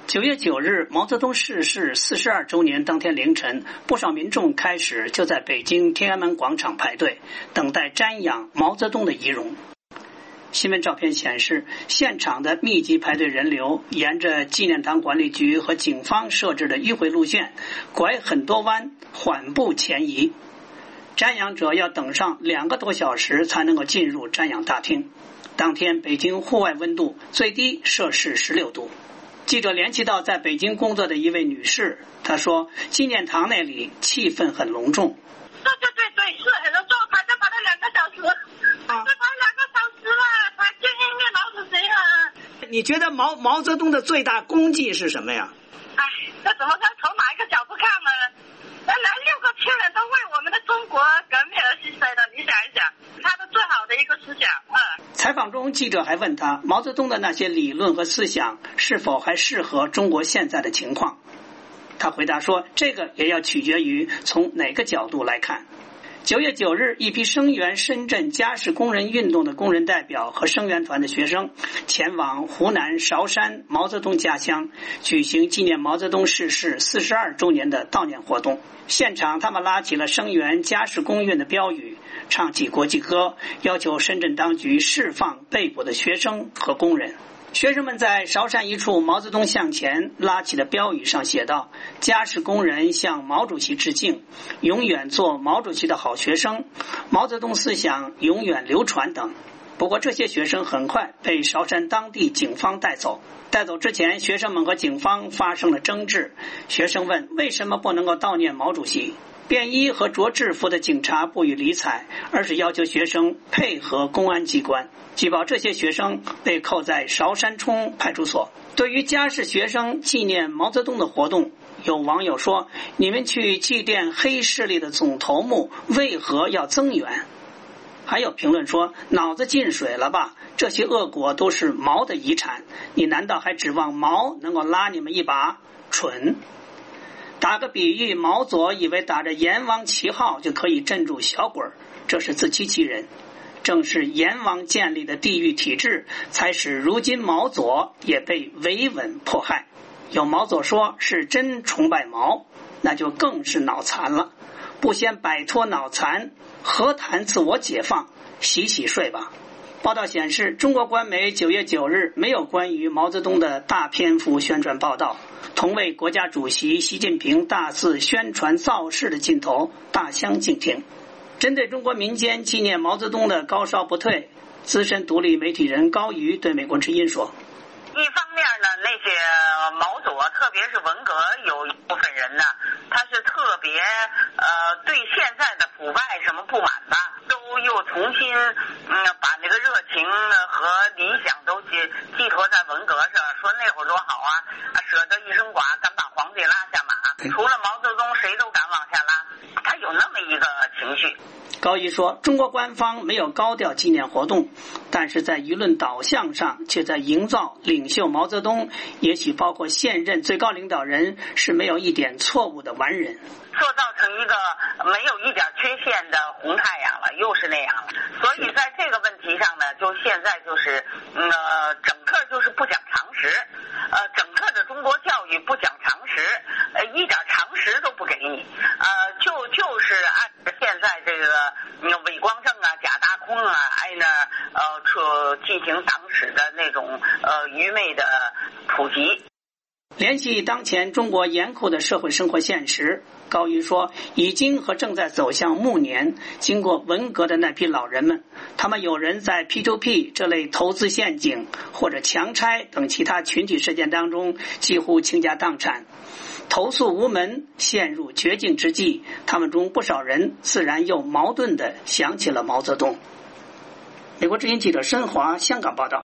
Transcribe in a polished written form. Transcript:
9月9日，毛泽东逝世42周年当天凌晨，不少民众开始就在北京天安门广场排队，等待瞻仰毛泽东的遗容。新闻照片显示，现场的密集排队人流沿着纪念堂管理局和警方设置的迂回路线，拐很多弯，缓步前移。瞻仰者要等上2个多小时才能够进入瞻仰大厅。当天北京户外温度最低摄氏16度。记者联系到在北京工作的一位女士，她说纪念堂那里气氛很隆重。 对，是很隆重，排了2个小时，排2个小时了，才见一面毛主席了。 你觉得毛泽东的最大功绩是什么呀？ 这怎么说？从哪一个角度看呢？那6个亲人都为我们的中国革命而牺牲的，你想一想，他的最好的一个思想。 采访中，记者还问他，毛泽东的那些理论和思想是否还适合中国现在的情况？他回答说，这个也要取决于从哪个角度来看。9月9日，一批声援深圳家事工人运动的工人代表和声援团的学生前往湖南韶山毛泽东家乡，举行纪念毛泽东逝世42周年的悼念活动。现场他们拉起了声援家事工运的标语，唱起国际歌，要求深圳当局释放被捕的学生和工人。学生们在韶山一处毛泽东像前拉起的标语上写道，家事工人向毛主席致敬，永远做毛主席的好学生，毛泽东思想永远流传等。不过这些学生很快被韶山当地警方带走。带走之前，学生们和警方发生了争执。学生问为什么不能够悼念毛主席，便衣和着制服的警察不予理睬，而是要求学生配合公安机关。据报这些学生被扣在韶山冲派出所。对于家事学生纪念毛泽东的活动，有网友说，你们去祭奠黑势力的总头目，为何要增援？还有评论说，脑子进水了吧，这些恶果都是毛的遗产，你难道还指望毛能够拉你们一把？蠢！打个比喻，毛左以为打着阎王旗号就可以镇住小鬼，这是自欺欺人。正是阎王建立的地狱体制，才使如今毛左也被维稳迫害。有毛左说是真崇拜毛，那就更是脑残了。不先摆脱脑残，何谈自我解放？洗洗睡吧。报道显示，中国官媒9月9日没有关于毛泽东的大篇幅宣传报道，同为国家主席习近平大肆宣传造势的劲头大相径庭。针对中国民间纪念毛泽东的高烧不退，资深独立媒体人高瑜对美国之音说， 一方面呢，那些毛左，特别是文革有一部分人呢，他是特别对现在的腐败什么不满吧，都又重新把那个热情和理想都寄托在文革上，说那会儿多好啊，舍得一身剐，敢把皇帝拉下马，除了毛泽东谁都敢往下拉，他有那么一个情绪。 高瑜说，中国官方没有高调纪念活动，但是在舆论导向上却在营造领袖毛泽东，也许包括现任最高领导人，是没有一点错误的完人， 塑造成一个没有一点缺陷的红太阳了，又是那样了。所以在这个问题上呢，就现在就是整个就是不讲常识，整个的中国教育不讲常识，一点常识都不给你，就是按现在这个伪光正啊、假大空啊，进行党史的那种愚昧的普及。 联系当前中国严酷的社会生活现实，高瑜说，已经和正在走向暮年，经过文革的那批老人们，他们有人在 P2P 这类投资陷阱或者强拆等其他群体事件当中几乎倾家荡产，投诉无门，陷入绝境之际，他们中不少人自然又矛盾地想起了毛泽东。美国之音记者申华香港报道。